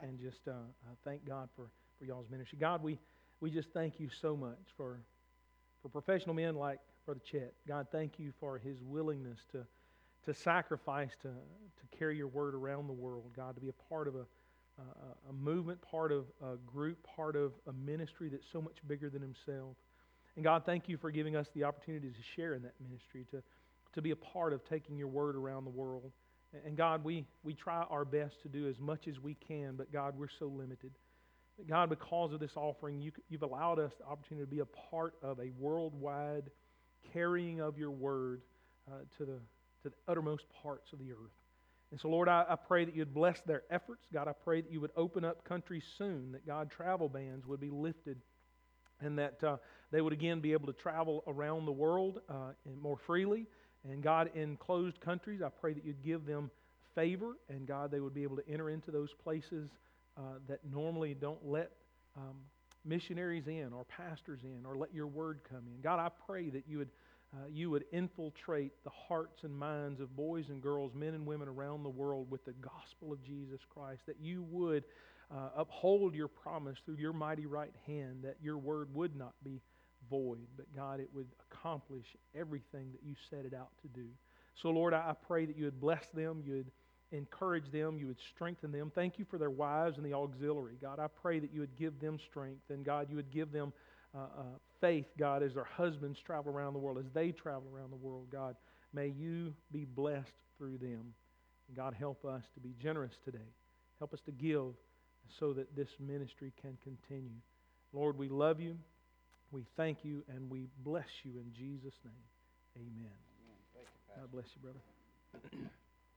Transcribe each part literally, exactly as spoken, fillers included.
and just uh, uh, thank God for, for y'all's ministry. God, we, we just thank you so much for, for professional men like Brother Chet. God, thank you for his willingness to, to sacrifice, to, to carry your word around the world. God, to be a part of a, a, a movement, part of a group, part of a ministry that's so much bigger than himself. And God, thank you for giving us the opportunity to share in that ministry, to, to be a part of taking your word around the world. And God, we, we try our best to do as much as we can, but God, we're so limited. But God, because of this offering, you, you've allowed us the opportunity to be a part of a worldwide carrying of your word uh, to, the, to the uttermost parts of the earth. And so, Lord, I, I pray that you'd bless their efforts. God, I pray that you would open up countries soon, that God, travel bans would be lifted, and that uh, they would again be able to travel around the world uh, and more freely. And God, in closed countries, I pray that you'd give them favor, and God, they would be able to enter into those places uh, that normally don't let um, missionaries in or pastors in or let your word come in. God, I pray that you would uh, you would infiltrate the hearts and minds of boys and girls, men and women around the world with the gospel of Jesus Christ, that you would uh, uphold your promise through your mighty right hand, that your word would not be void, but God, it would accomplish everything that you set it out to do. So Lord, I pray that you would bless them, you would encourage them, you would strengthen them. Thank you for their wives and the auxiliary. God, I pray that you would give them strength, and God, you would give them uh, uh, faith, God, as their husbands travel around the world, as they travel around the world. God, may you be blessed through them. And God, help us to be generous today. Help us to give so that this ministry can continue. Lord, we love you. We thank you and we bless you in Jesus' name. Amen. Thank you, God bless you, brother.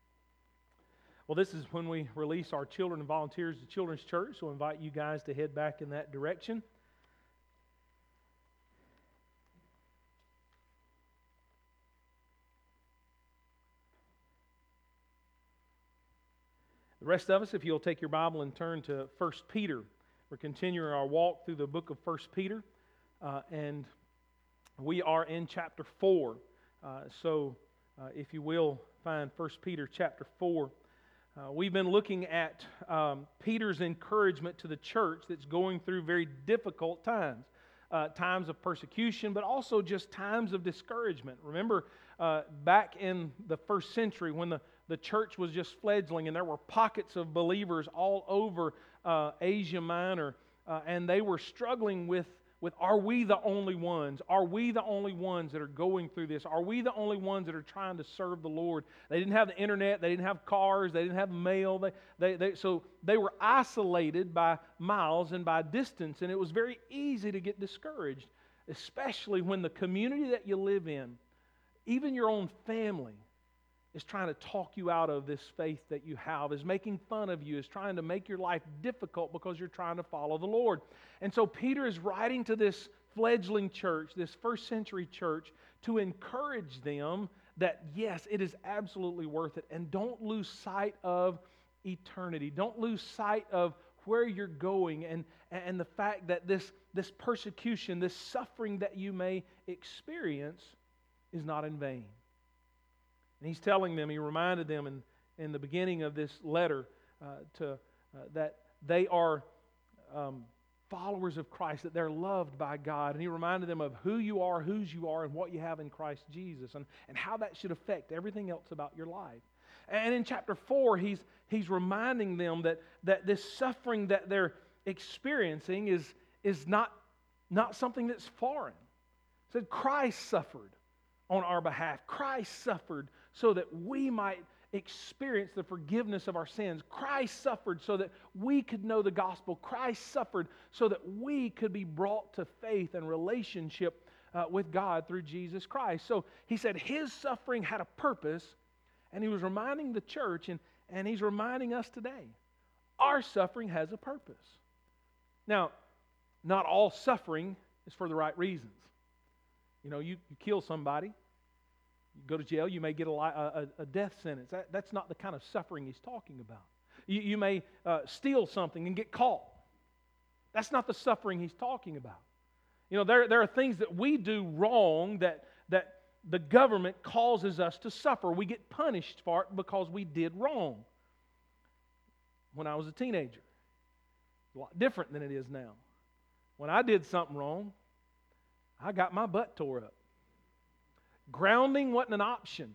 Well, this is when we release our children and volunteers to Children's Church, so I invite you guys to head back in that direction. The rest of us, if you'll take your Bible and turn to First Peter. We're continuing our walk through the book of First Peter. Uh, and we are in chapter four. Uh, so, uh, if you will, find First Peter chapter four. Uh, we've been looking at um, Peter's encouragement to the church that's going through very difficult times. Uh, times of persecution, but also just times of discouragement. Remember, uh, back in the first century when the, the church was just fledgling and there were pockets of believers all over uh, Asia Minor, uh, and they were struggling with With are we the only ones? Are we the only ones that are going through this? Are we the only ones that are trying to serve the Lord? They didn't have the internet. They didn't have cars. They didn't have mail. They, they, they, so they were isolated by miles and by distance, and it was very easy to get discouraged, especially when the community that you live in, even your own family, is trying to talk you out of this faith that you have, is making fun of you, is trying to make your life difficult because you're trying to follow the Lord. And so Peter is writing to this fledgling church, this first century church, to encourage them that yes, it is absolutely worth it. And don't lose sight of eternity. Don't lose sight of where you're going and, and the fact that this, this persecution, this suffering that you may experience is not in vain. And he's telling them, he reminded them in, in the beginning of this letter uh, to uh, that they are um, followers of Christ, that they're loved by God. And he reminded them of who you are, whose you are, and what you have in Christ Jesus, and, and how that should affect everything else about your life. And in chapter four, he's, he's reminding them that, that this suffering that they're experiencing is, is not, not something that's foreign. He said, Christ suffered on our behalf. Christ suffered so that we might experience the forgiveness of our sins. Christ suffered so that we could know the gospel. Christ suffered so that we could be brought to faith and relationship uh, with God through Jesus Christ. So he said his suffering had a purpose, and he was reminding the church, and, and he's reminding us today, our suffering has a purpose. Now, not all suffering is for the right reasons. You know, you, you kill somebody, you go to jail, you may get a, a, a death sentence. That, that's not the kind of suffering he's talking about. You, you may uh, steal something and get caught. That's not the suffering he's talking about. You know, there, there are things that we do wrong that, that the government causes us to suffer. We get punished for it because we did wrong. When I was a teenager, a lot different than it is now. When I did something wrong, I got my butt tore up. Grounding wasn't an option.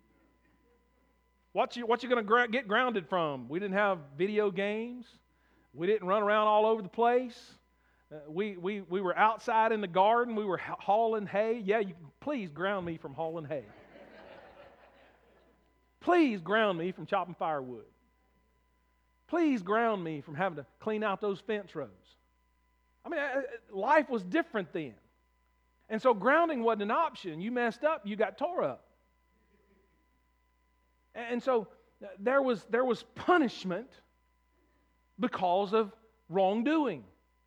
What you, what you going to gra- get grounded from? We didn't have video games. We didn't run around all over the place. Uh, we, we, we were outside in the garden. We were ha- hauling hay. Yeah, you please ground me from hauling hay. Please ground me from chopping firewood. Please ground me from having to clean out those fence rows. I mean, life was different then. And so grounding wasn't an option. You messed up, you got tore up. And so there was, there was punishment because of wrongdoing.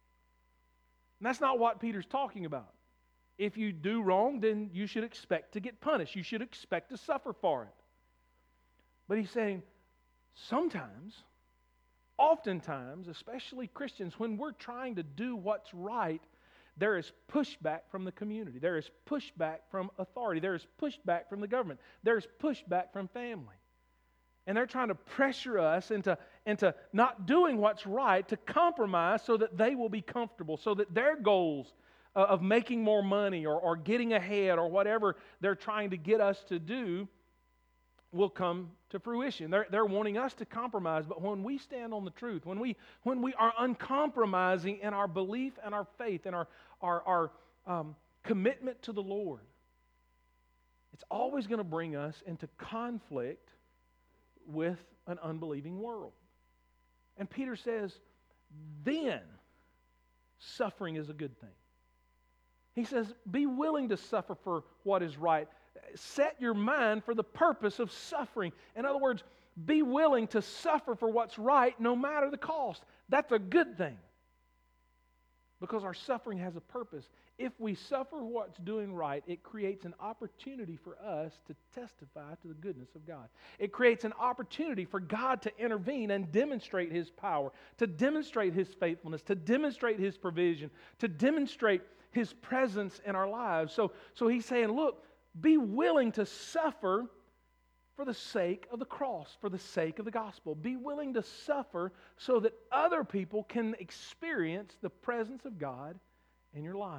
And that's not what Peter's talking about. If you do wrong, then you should expect to get punished. You should expect to suffer for it. But he's saying, sometimes, oftentimes, especially Christians, when we're trying to do what's right, there is pushback from the community. There is pushback from authority. There is pushback from the government. There is pushback from family. And they're trying to pressure us into, into not doing what's right, to compromise so that they will be comfortable, so that their goals uh, of making more money or, or getting ahead or whatever they're trying to get us to do will come to fruition. They're, they're wanting us to compromise, but when we stand on the truth, when we, when we are uncompromising in our belief and our faith and our, our, our um, commitment to the Lord, it's always going to bring us into conflict with an unbelieving world. And Peter says, then suffering is a good thing. He says, be willing to suffer for what is right. Set your mind for the purpose of suffering. In other words, be willing to suffer for what's right no matter the cost. That's a good thing. Because our suffering has a purpose. If we suffer what's doing right, it creates an opportunity for us to testify to the goodness of God. It creates an opportunity for God to intervene and demonstrate His power, to demonstrate His faithfulness, to demonstrate His provision, to demonstrate His presence in our lives. So, so He's saying, look, be willing to suffer for the sake of the cross, for the sake of the gospel. Be willing to suffer so that other people can experience the presence of God in your life.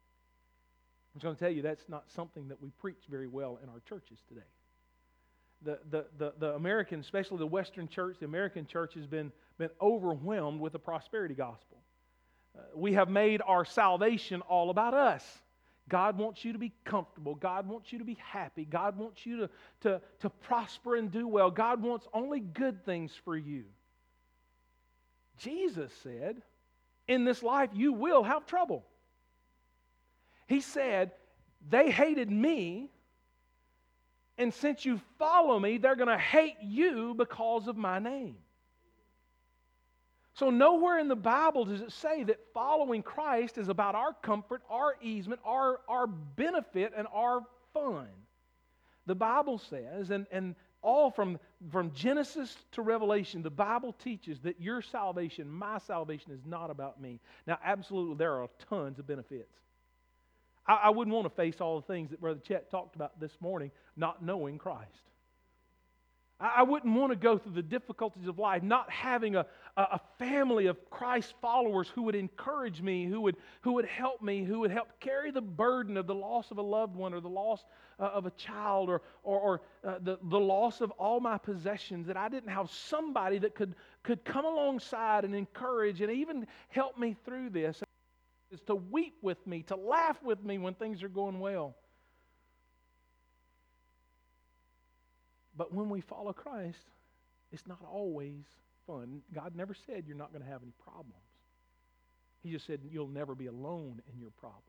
I'm just going to tell you that's not something that we preach very well in our churches today. The, the, the, the American, especially the Western church, the American church has been, been overwhelmed with the prosperity gospel. Uh, we have made our salvation all about us. God wants you to be comfortable. God wants you to be happy. God wants you to, to, to prosper and do well. God wants only good things for you. Jesus said, in this life you will have trouble. He said, they hated me, and since you follow me, they're going to hate you because of my name. So nowhere in the Bible does it say that following Christ is about our comfort, our easement, our, our benefit, and our fun. The Bible says, and, and all from, from Genesis to Revelation, the Bible teaches that your salvation, my salvation, is not about me. Now, absolutely, there are tons of benefits. I, I wouldn't want to face all the things that Brother Chet talked about this morning, not knowing Christ. I wouldn't want to go through the difficulties of life not having a, a family of Christ followers who would encourage me, who would, who would help me, who would help carry the burden of the loss of a loved one or the loss uh, of a child or, or, or uh, the, the loss of all my possessions, that I didn't have somebody that could, could come alongside and encourage and even help me through this, is to weep with me, to laugh with me when things are going well. But when we follow Christ, it's not always fun. God never said you're not going to have any problems. He just said you'll never be alone in your problems.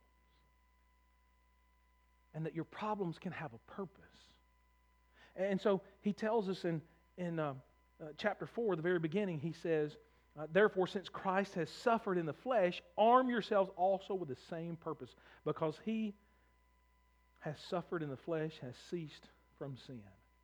And that your problems can have a purpose. And so he tells us in, in uh, uh, chapter four, the very beginning, he says, uh, therefore, since Christ has suffered in the flesh, arm yourselves also with the same purpose, because he has suffered in the flesh, has ceased from sin.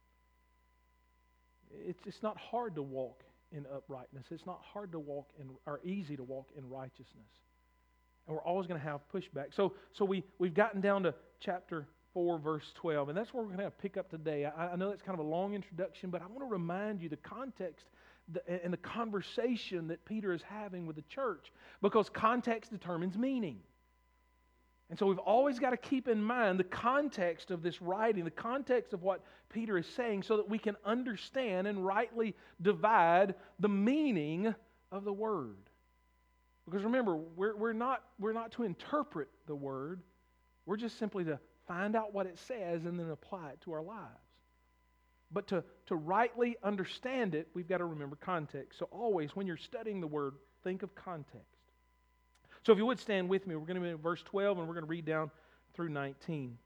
It's, it's not hard to walk in uprightness. It's not hard to walk in, or easy to walk in righteousness. And we're always going to have pushback. So, so we, we've gotten down to chapter four, verse twelve, and that's where we're going to have pick up today. I, I know that's kind of a long introduction, but I want to remind you the context the, and the conversation that Peter is having with the church, because context determines meaning. And so we've always got to keep in mind the context of this writing, the context of what Peter is saying, so that we can understand and rightly divide the meaning of the Word. Because remember, we're, we're, not, we're not to interpret the Word. We're just simply to find out what it says and then apply it to our lives. But to, to rightly understand it, we've got to remember context. So always, when you're studying the Word, think of context. So if you would stand with me, we're going to be in verse twelve and we're going to read down through nineteen.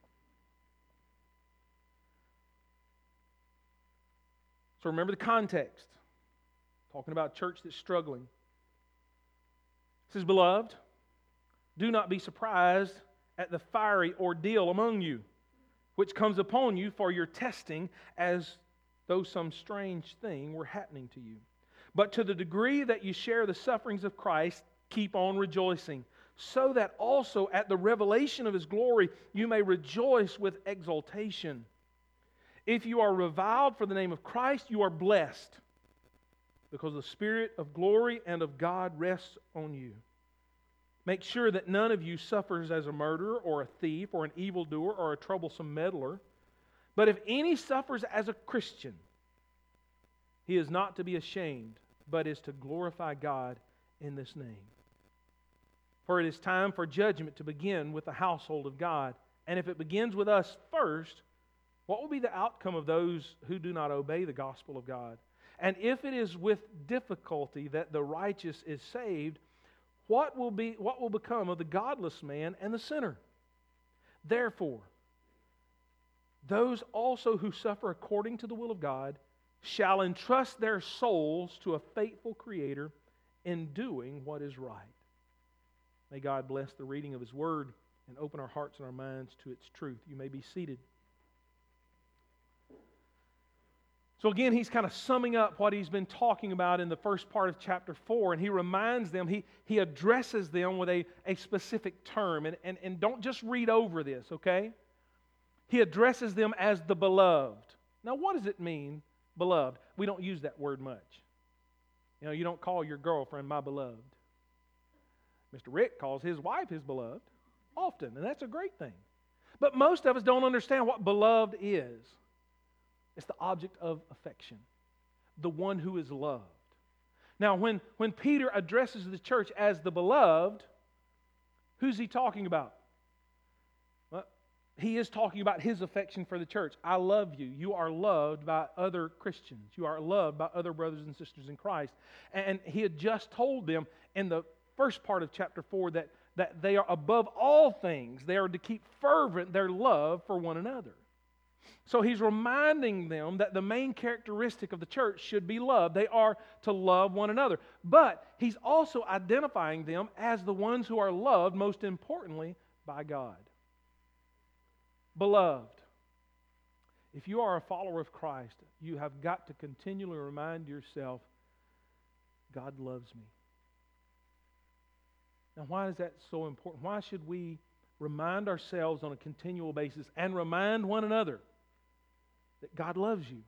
So remember the context. Talking about a church that's struggling. It says, "Beloved, do not be surprised at the fiery ordeal among you, which comes upon you for your testing, as though some strange thing were happening to you. But to the degree that you share the sufferings of Christ, keep on rejoicing, so that also at the revelation of His glory you may rejoice with exultation. If you are reviled for the name of Christ, you are blessed, because the Spirit of glory and of God rests on you. Make sure that none of you suffers as a murderer or a thief or an evildoer or a troublesome meddler. But if any suffers as a Christian, he is not to be ashamed, but is to glorify God in this name. For it is time for judgment to begin with the household of God. And if it begins with us first, what will be the outcome of those who do not obey the gospel of God? And if it is with difficulty that the righteous is saved, what will be what will become of the godless man and the sinner? Therefore, those also who suffer according to the will of God shall entrust their souls to a faithful Creator in doing what is right." May God bless the reading of His Word and open our hearts and our minds to its truth. You may be seated. So again, he's kind of summing up what he's been talking about in the first part of chapter four, and he reminds them, he, he addresses them with a, a specific term. And, and, and don't just read over this, okay? He addresses them as the beloved. Now, what does it mean, beloved? We don't use that word much. You know, you don't call your girlfriend my beloved. Mister Rick calls his wife his beloved often, and that's a great thing. But most of us don't understand what beloved is. It's the object of affection, the one who is loved. Now, when, when Peter addresses the church as the beloved, who's he talking about? Well, he is talking about his affection for the church. I love you. You are loved by other Christians. You are loved by other brothers and sisters in Christ. And he had just told them in the first part of chapter four that, that they are above all things. They are to keep fervent their love for one another. So he's reminding them that the main characteristic of the church should be love. They are to love one another. But he's also identifying them as the ones who are loved, most importantly, by God. Beloved, if you are a follower of Christ, you have got to continually remind yourself, God loves me. Now, why is that so important? Why should we remind ourselves on a continual basis and remind one another that God loves you?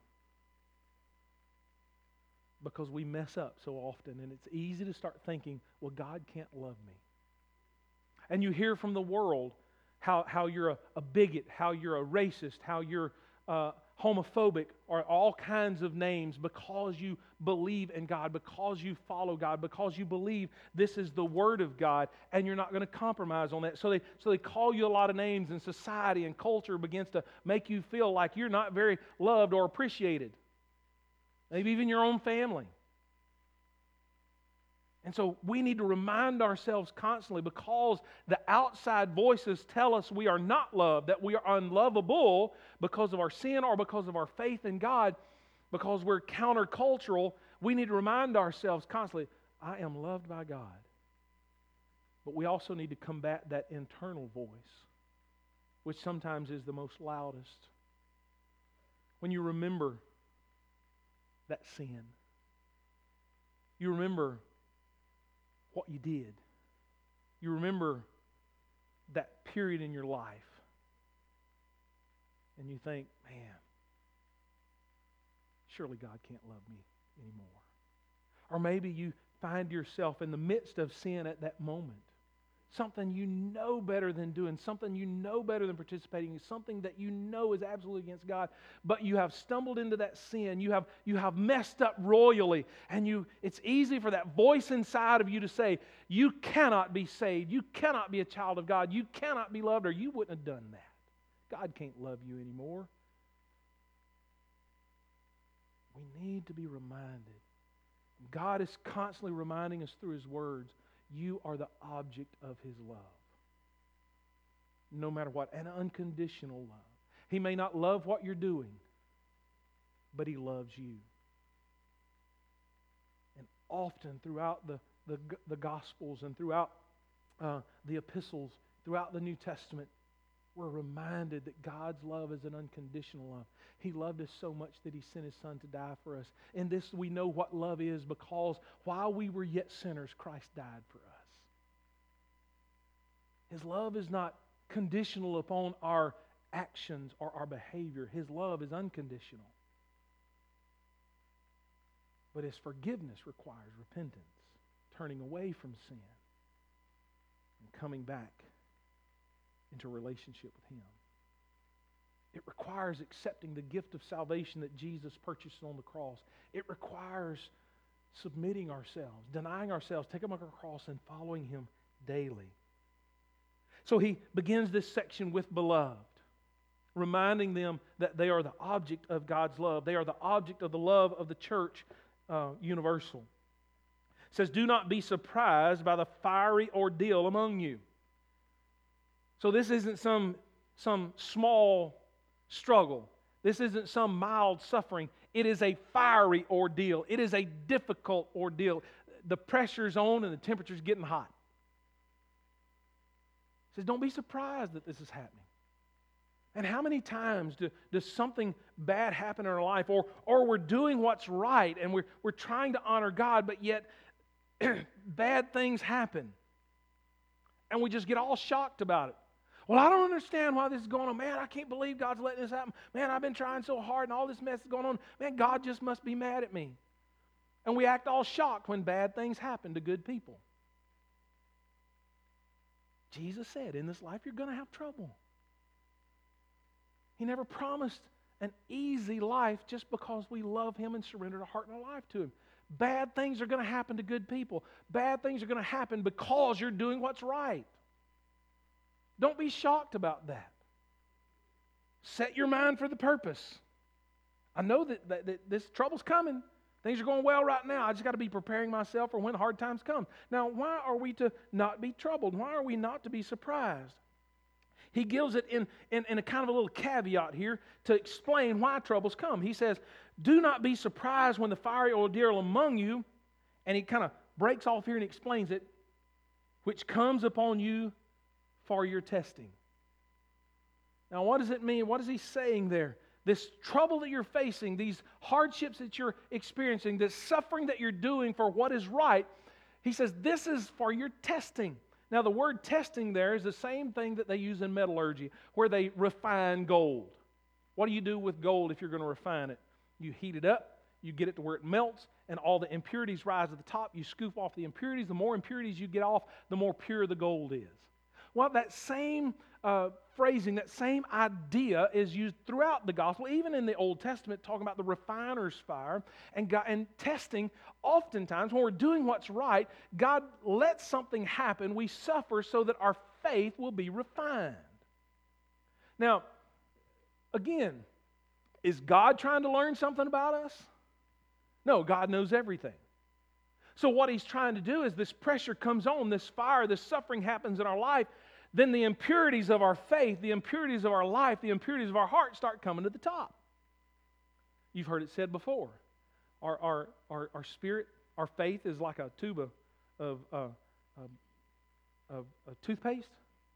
Because we mess up so often, and it's easy to start thinking, well, God can't love me. And you hear from the world how, how you're a, a bigot, how you're a racist, how you're uh, homophobic, or all kinds of names because you believe in God, because you follow God, because you believe this is the Word of God, and you're not going to compromise on that. So they, so they call you a lot of names, and society and culture begins to make you feel like you're not very loved or appreciated. Maybe even your own family. And so we need to remind ourselves constantly, because the outside voices tell us we are not loved, that we are unlovable because of our sin or because of our faith in God, because we're countercultural. We need to remind ourselves constantly, I am loved by God. But we also need to combat that internal voice, which sometimes is the most loudest. When you remember that sin, you remember what you did. You remember that period in your life. And you think, man, surely God can't love me anymore. Or maybe you find yourself in the midst of sin at that moment. Something you know better than doing, something you know better than participating in, something that you know is absolutely against God, but you have stumbled into that sin, you have, you have messed up royally, and you it's easy for that voice inside of you to say, you cannot be saved, you cannot be a child of God, you cannot be loved, or you wouldn't have done that. God can't love you anymore. We need to be reminded. God is constantly reminding us through His words, you are the object of His love. No matter what, an unconditional love. He may not love what you're doing, but He loves you. And often throughout the, the, the Gospels and throughout uh, the epistles, throughout the New Testament, we're reminded that God's love is an unconditional love. He loved us so much that He sent His Son to die for us. In this we know what love is, because while we were yet sinners, Christ died for us. His love is not conditional upon our actions or our behavior. His love is unconditional. But His forgiveness requires repentance, turning away from sin, and coming back into a relationship with Him. It requires accepting the gift of salvation that Jesus purchased on the cross. It requires submitting ourselves, denying ourselves, taking up our cross, and following Him daily. So he begins this section with beloved, reminding them that they are the object of God's love. They are the object of the love of the church uh, universal. It says, do not be surprised by the fiery ordeal among you. So this isn't some, some small struggle. This isn't some mild suffering. It is a fiery ordeal. It is a difficult ordeal. The pressure's on and the temperature's getting hot. It says, don't be surprised that this is happening. And how many times do, does something bad happen in our life, or, or we're doing what's right and we're, we're trying to honor God, but yet bad things happen. And we just get all shocked about it. Well, I don't understand why this is going on. Man, I can't believe God's letting this happen. Man, I've been trying so hard and all this mess is going on. Man, God just must be mad at me. And we act all shocked when bad things happen to good people. Jesus said, in this life you're going to have trouble. He never promised an easy life just because we love Him and surrendered our heart and our life to Him. Bad things are going to happen to good people. Bad things are going to happen because you're doing what's right. Don't be shocked about that. Set your mind for the purpose. I know that, that, that this trouble's coming. Things are going well right now. I just got to be preparing myself for when hard times come. Now, why are we to not be troubled? Why are we not to be surprised? He gives it in, in, in a kind of a little caveat here to explain why troubles come. He says, do not be surprised when the fiery ordeal among you, and he kind of breaks off here and explains it, which comes upon you for your testing. Now, what does it mean? What is he saying there? This trouble that you're facing, these hardships that you're experiencing, this suffering that you're doing for what is right, he says this is for your testing. Now, the word testing there is the same thing that they use in metallurgy, where they refine gold. What do you do with gold if you're going to refine it? You heat it up, you get it to where it melts, and all the impurities rise to the top. You scoop off the impurities. The more impurities you get off, the more pure the gold is. Well, that same uh, phrasing, that same idea is used throughout the gospel, even in the Old Testament, talking about the refiner's fire and, God, and testing. Oftentimes, when we're doing what's right, God lets something happen. We suffer so that our faith will be refined. Now, again, is God trying to learn something about us? No, God knows everything. So what He's trying to do is this pressure comes on, this fire, this suffering happens in our life, then the impurities of our faith, the impurities of our life, the impurities of our heart start coming to the top. You've heard it said before. Our, our, our, our spirit, our faith is like a tube of, of, uh, of, of, of toothpaste.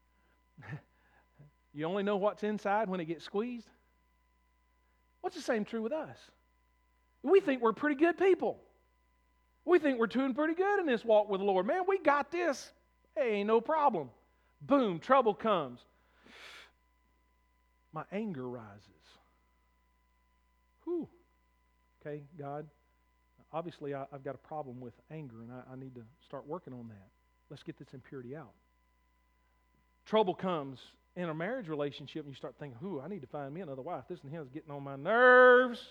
You only know what's inside when it gets squeezed. What's the same true with us? We think we're pretty good people. We think we're doing pretty good in this walk with the Lord. Man, we got this. Hey, ain't no problem. Boom, trouble comes. My anger rises. Whew. Okay, God, obviously I, I've got a problem with anger, and I, I need to start working on that. Let's get this impurity out. Trouble comes in a marriage relationship, and you start thinking, "Ooh, I need to find me another wife. This and him is getting on my nerves."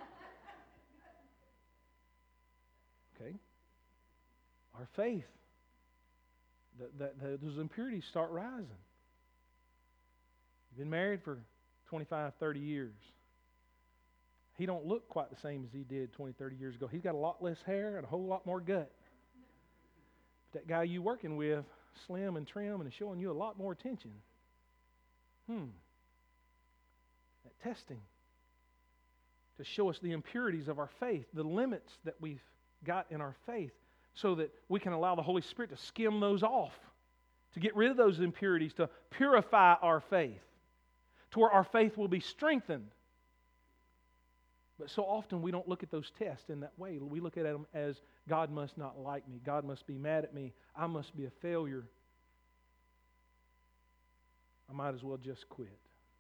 Okay, our faith, that, that, that those impurities start rising. You've been married for twenty-five, thirty years. He don't look quite the same as he did twenty, thirty years ago. He's got a lot less hair and a whole lot more gut. But that guy you working with, slim and trim and is showing you a lot more attention. Hmm. That testing to show us the impurities of our faith, the limits that we've got in our faith, so that we can allow the Holy Spirit to skim those off, to get rid of those impurities, to purify our faith, to where our faith will be strengthened. But so often we don't look at those tests in that way. We look at them as, God must not like me. God must be mad at me. I must be a failure. I might as well just quit.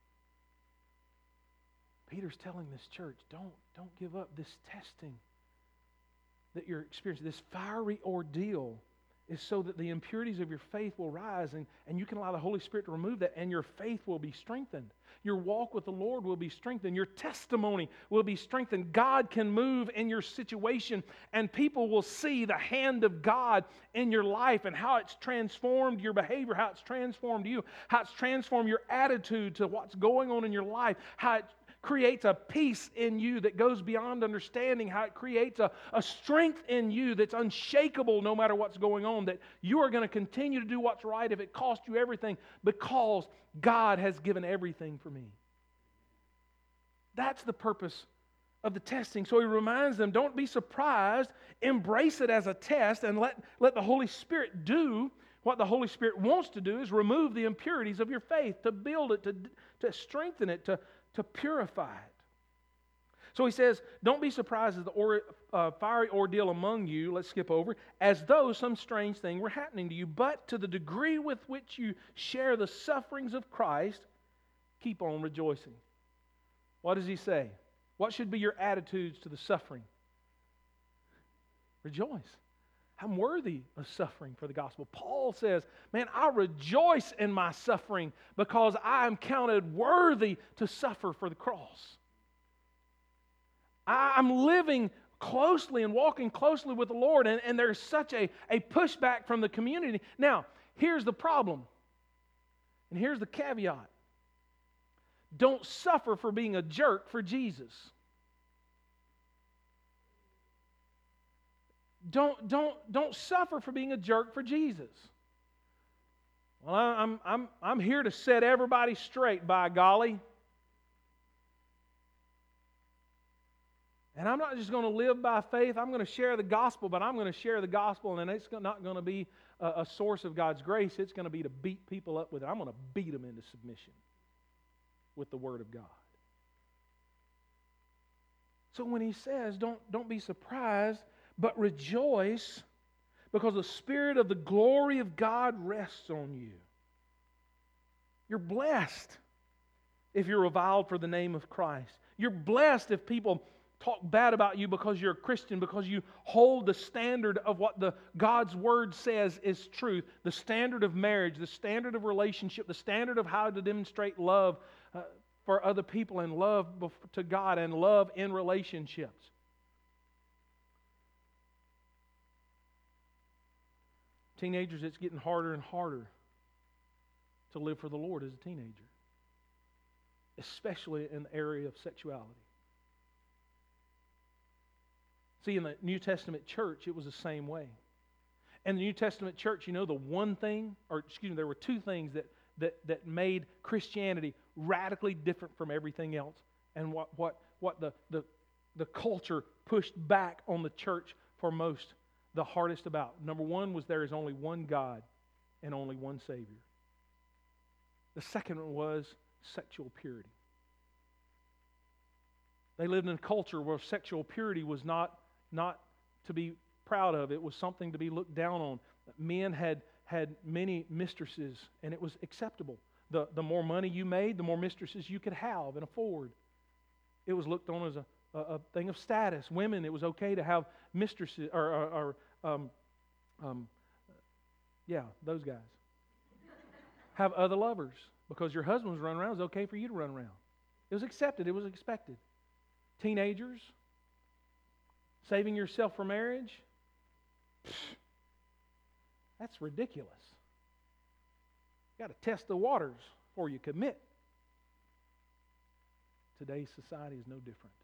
Peter's telling this church, don't, don't give up. This testing that you're experiencing, this fiery ordeal, is so that the impurities of your faith will rise, and, and you can allow the Holy Spirit to remove that, and your faith will be strengthened. Your walk with the Lord will be strengthened. Your testimony will be strengthened. God can move in your situation, and people will see the hand of God in your life and how it's transformed your behavior, how it's transformed you, how it's transformed your attitude to what's going on in your life, how it creates a peace in you that goes beyond understanding, how it creates a, a strength in you that's unshakable no matter what's going on, that you are going to continue to do what's right if it costs you everything, because God has given everything for me. That's the purpose of the testing. So he reminds them, don't be surprised, embrace it as a test, and let, let the Holy Spirit do what the Holy Spirit wants to do, is remove the impurities of your faith, to build it, to, to strengthen it, to to purify it. So he says, don't be surprised at the or, uh, fiery ordeal among you, let's skip over, as though some strange thing were happening to you, but to the degree with which you share the sufferings of Christ, keep on rejoicing. What does he say? What should be your attitudes to the suffering? Rejoice. I'm worthy of suffering for the gospel. Paul says, man, I rejoice in my suffering because I am counted worthy to suffer for the cross. I'm living closely and walking closely with the Lord, and, and there's such a, a pushback from the community. Now, here's the problem, and here's the caveat. Don't suffer for being a jerk for Jesus. Don't, don't, don't suffer for being a jerk for Jesus. Well, I'm, I'm, I'm here to set everybody straight, by golly. And I'm not just going to live by faith. I'm going to share the gospel, but I'm going to share the gospel, and it's not going to be a, a source of God's grace. It's going to be to beat people up with it. I'm going to beat them into submission with the Word of God. So when he says, don't, don't be surprised, but rejoice, because the Spirit of the glory of God rests on you. You're blessed if you're reviled for the name of Christ. You're blessed if people talk bad about you because you're a Christian, because you hold the standard of what the God's Word says is truth, the standard of marriage, the standard of relationship, the standard of how to demonstrate love uh, for other people, and love to God, and love in relationships. Teenagers, it's getting harder and harder to live for the Lord as a teenager, especially in the area of sexuality. See, in the New Testament church, it was the same way. In the New Testament church, you know, the one thing, or excuse me, there were two things that, that, that made Christianity radically different from everything else, and what, what, what the, the, the culture pushed back on the church for most, the hardest about. Number one was, there is only one God and only one Savior. The second one was sexual purity. They lived in a culture where sexual purity was not, not to be proud of. It was something to be looked down on. Men had, had many mistresses, and it was acceptable. The, the more money you made, the more mistresses you could have and afford. It was looked on as a a, a thing of status. Women, it was okay to have mistresses, or, or, or um, um, yeah, those guys. Have other lovers. Because your husband was running around, it was okay for you to run around. It was accepted. It was expected. Teenagers, saving yourself for marriage, pfft, that's ridiculous. You've got to test the waters before you commit. Today's society is no different.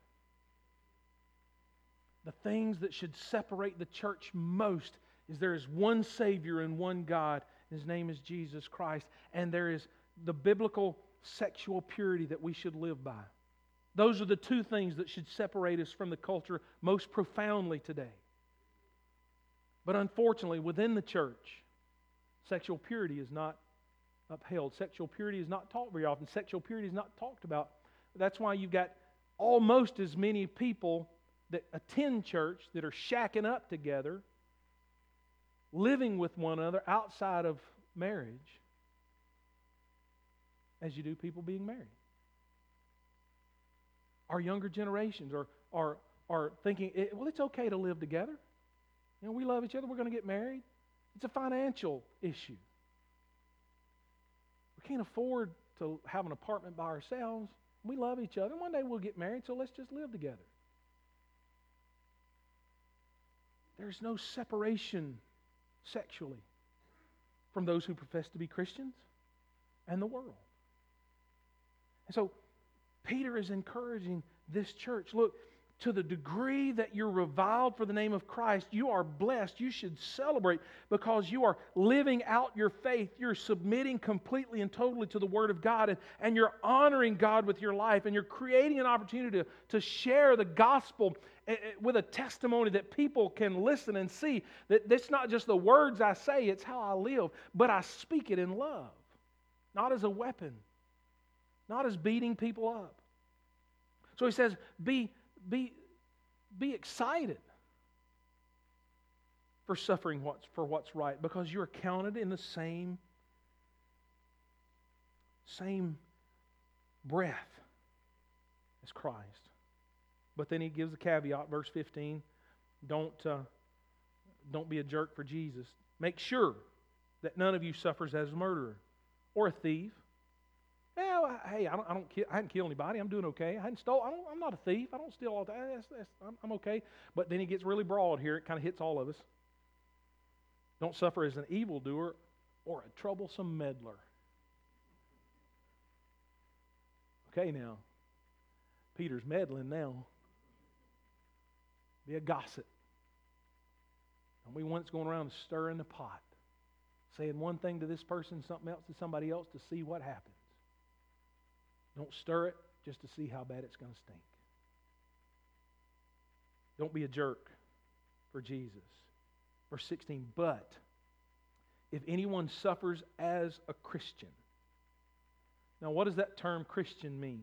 The things that should separate the church most is there is one Savior and one God. His name is Jesus Christ. And there is the biblical sexual purity that we should live by. Those are the two things that should separate us from the culture most profoundly today. But unfortunately, within the church, sexual purity is not upheld. Sexual purity is not taught very often. Sexual purity is not talked about. That's why you've got almost as many people that attend church that are shacking up together, living with one another outside of marriage, as you do people being married. Our younger generations are, are, are thinking, well, it's okay to live together. You know, we love each other, we're going to get married. It's a financial issue. We can't afford to have an apartment by ourselves. We love each other. One day we'll get married, so let's just live together. There's no separation sexually from those who profess to be Christians and the world. And so Peter is encouraging this church. Look, to the degree that you're reviled for the name of Christ, you are blessed. You should celebrate because you are living out your faith. You're submitting completely and totally to the Word of God, and, and you're honoring God with your life, and you're creating an opportunity to, to share the gospel with a testimony that people can listen and see that it's not just the words I say, it's how I live, but I speak it in love, not as a weapon, not as beating people up. So he says, be, be, be excited for suffering what's, for what's right, because you're counted in the same, same breath as Christ. But then he gives a caveat, verse fifteen, don't, uh, don't be a jerk for Jesus. Make sure that none of you suffers as a murderer or a thief. Well, hey, I don't, I don't, I hadn't killed anybody. I'm doing okay. I hadn't stole. I don't, I'm not a thief. I don't steal all that. That's, that's, I'm, I'm okay. But then he gets really broad here. It kind of hits all of us. Don't suffer as an evildoer or a troublesome meddler. Okay, now Peter's meddling now. Be a gossip. And we once going around stirring the pot, saying one thing to this person, something else to somebody else to see what happens. Don't stir it just to see how bad it's going to stink. Don't be a jerk for Jesus. Verse sixteen, but if anyone suffers as a Christian. Now, what does that term Christian mean?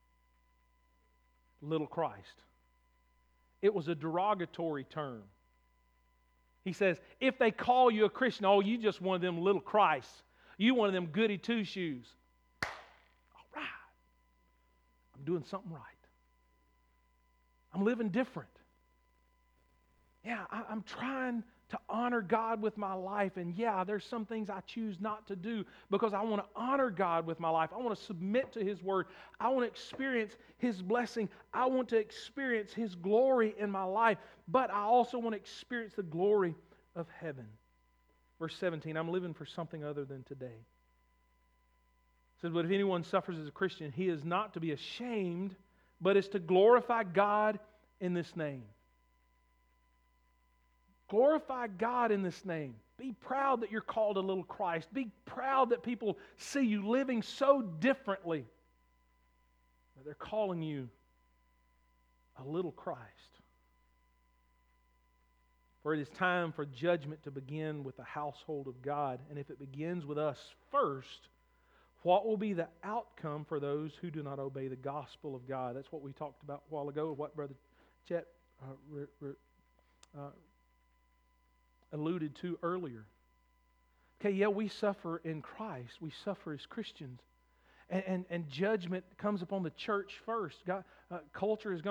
Little Christ. It was a derogatory term. He says, if they call you a Christian, oh, you just one of them little Christs. You one of them goody two-shoes. All right. I'm doing something right. I'm living different. Yeah, I, I'm trying to honor God with my life. And yeah, there's some things I choose not to do because I want to honor God with my life. I want to submit to His Word. I want to experience His blessing. I want to experience His glory in my life. But I also want to experience the glory of heaven. Verse seventeen, I'm living for something other than today. It says, but if anyone suffers as a Christian, he is not to be ashamed, but is to glorify God in this name. Glorify God in this name. Be proud that you're called a little Christ. Be proud that people see you living so differently that they're calling you a little Christ. For it is time for judgment to begin with the household of God. And if it begins with us first, what will be the outcome for those who do not obey the gospel of God? That's what we talked about a while ago, what Brother Chet uh, re, re, uh, alluded to earlier. Okay, yeah, we suffer in Christ. We suffer as Christians. And, and, and judgment comes upon the church first. God, uh, culture is going to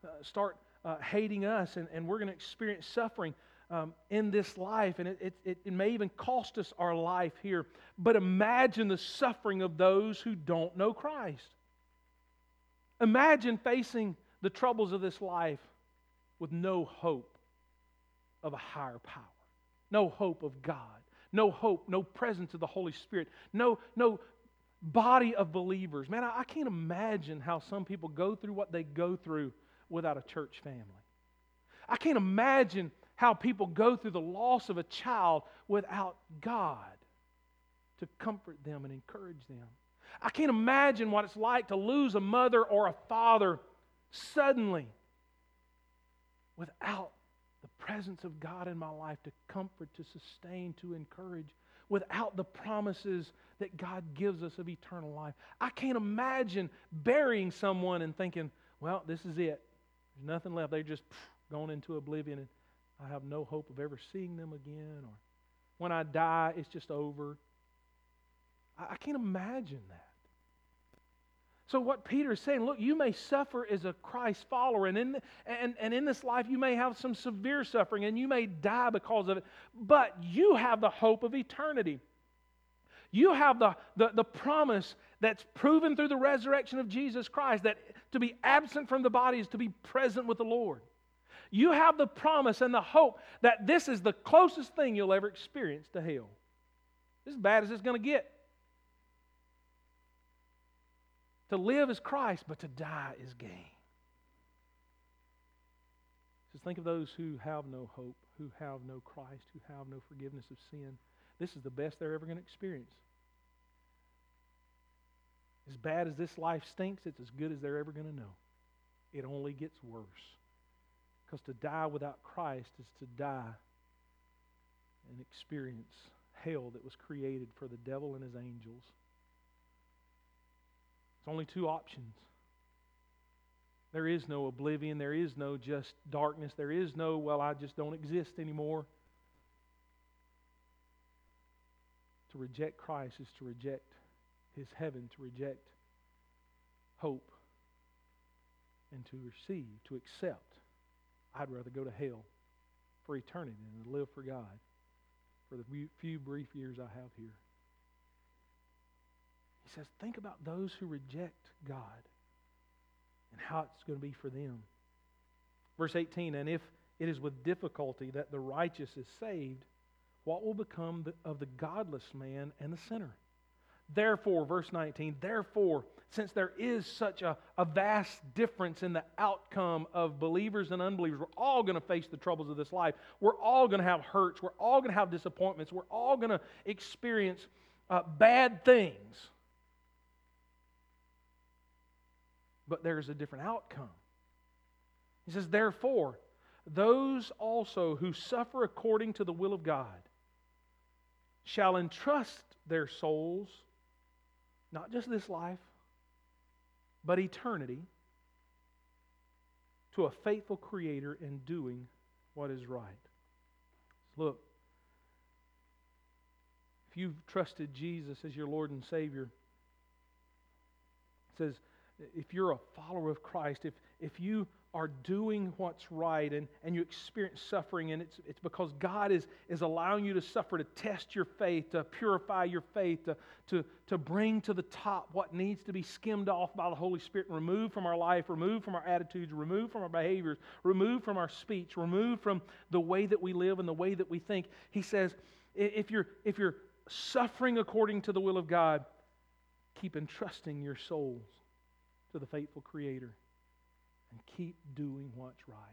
uh, start uh, hating us, and, and we're going to experience suffering um, in this life, and it, it, it may even cost us our life here. But imagine the suffering of those who don't know Christ. Imagine facing the troubles of this life with no hope of a higher power, no hope of God, no hope, no presence of the Holy Spirit, no, no body of believers. Man, I, I can't imagine how some people go through what they go through without a church family. I can't imagine how people go through the loss of a child without God to comfort them and encourage them. I can't imagine what it's like to lose a mother or a father suddenly without the presence of God in my life to comfort, to sustain, to encourage, without the promises that God gives us of eternal life. I can't imagine burying someone and thinking, well, this is it. There's nothing left. They're just pff, gone into oblivion, and I have no hope of ever seeing them again. Or when I die, it's just over. I, I can't imagine that. So what Peter is saying, look, you may suffer as a Christ follower, and in, and, and in this life you may have some severe suffering, and you may die because of it, but you have the hope of eternity. You have the, the, the promise that's proven through the resurrection of Jesus Christ, that to be absent from the body is to be present with the Lord. You have the promise and the hope that this is the closest thing you'll ever experience to hell. This is as bad as it's going to get. To live is Christ, but to die is gain. Just think of those who have no hope, who have no Christ, who have no forgiveness of sin. This is the best they're ever going to experience. As bad as this life stinks, it's as good as they're ever going to know. It only gets worse. Because to die without Christ is to die and experience hell that was created for the devil and his angels. It's only two options. There is no oblivion. There is no just darkness. There is no, well, I just don't exist anymore. To reject Christ is to reject His heaven, to reject hope, and to receive, to accept. I'd rather go to hell for eternity than to live for God for the few brief years I have here. He says, think about those who reject God and how it's going to be for them. Verse eighteen, and if it is with difficulty that the righteous is saved, what will become of the godless man and the sinner? Therefore, verse nineteen, therefore, since there is such a, a vast difference in the outcome of believers and unbelievers, we're all going to face the troubles of this life. We're all going to have hurts. We're all going to have disappointments. We're all going to experience uh, bad things. But there's a different outcome. He says, therefore, those also who suffer according to the will of God shall entrust their souls, not just this life, but eternity, to a faithful Creator in doing what is right. Look, if you've trusted Jesus as your Lord and Savior, it says, if you're a follower of Christ, if, if you are doing what's right and, and you experience suffering, and it's, it's because God is, is allowing you to suffer to test your faith, to purify your faith, to, to, to bring to the top what needs to be skimmed off by the Holy Spirit, and removed from our life, removed from our attitudes, removed from our behaviors, removed from our speech, removed from the way that we live and the way that we think. He says, if you're, if you're suffering according to the will of God, keep entrusting your souls to the faithful Creator and keep doing what's right.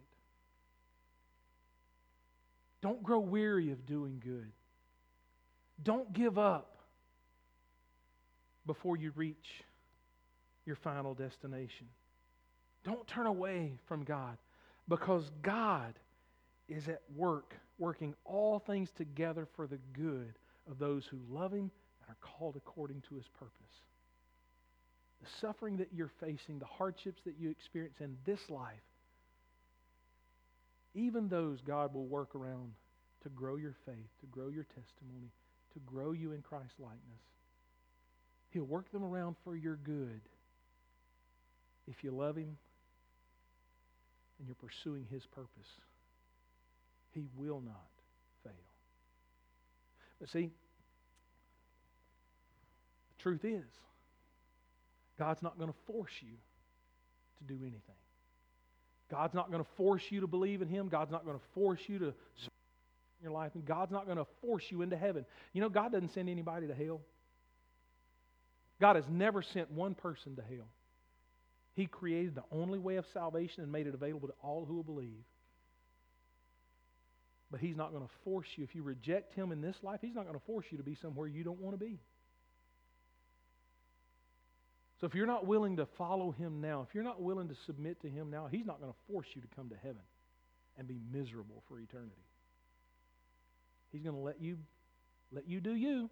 Don't grow weary of doing good. Don't give up before you reach your final destination. Don't turn away from God, because God is at work, working all things together for the good of those who love Him and are called according to His purpose. The suffering that you're facing, the hardships that you experience in this life, even those God will work around to grow your faith, to grow your testimony, to grow you in Christ's likeness. He'll work them around for your good if you love Him and you're pursuing His purpose, He will not fail. But see, the truth is, God's not going to force you to do anything. God's not going to force you to believe in Him. God's not going to force you to serve in your life. And God's not going to force you into heaven. You know, God doesn't send anybody to hell. God has never sent one person to hell. He created the only way of salvation and made it available to all who will believe. But He's not going to force you. If you reject Him in this life, He's not going to force you to be somewhere you don't want to be. So if you're not willing to follow Him now, if you're not willing to submit to Him now, He's not going to force you to come to heaven and be miserable for eternity. He's going to let you, let you do you,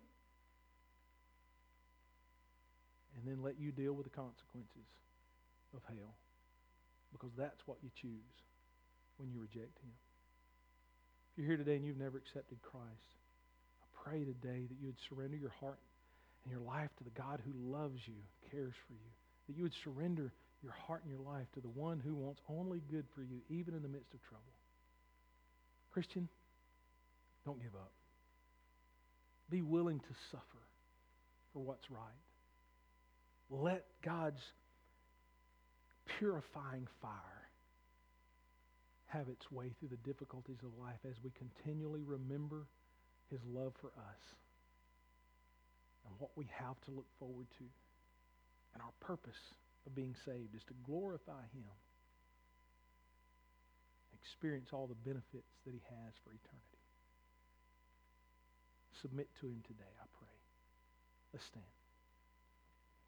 and then let you deal with the consequences of hell, because that's what you choose when you reject Him. If you're here today and you've never accepted Christ, I pray today that you would surrender your heart and your life to the God who loves you, cares for you, that you would surrender your heart and your life to the one who wants only good for you, even in the midst of trouble. Christian, don't give up. Be willing to suffer for what's right. Let God's purifying fire have its way through the difficulties of life as we continually remember His love for us and what we have to look forward to. And our purpose of being saved is to glorify Him, experience all the benefits that He has for eternity. Submit to Him today, I pray. Let's stand.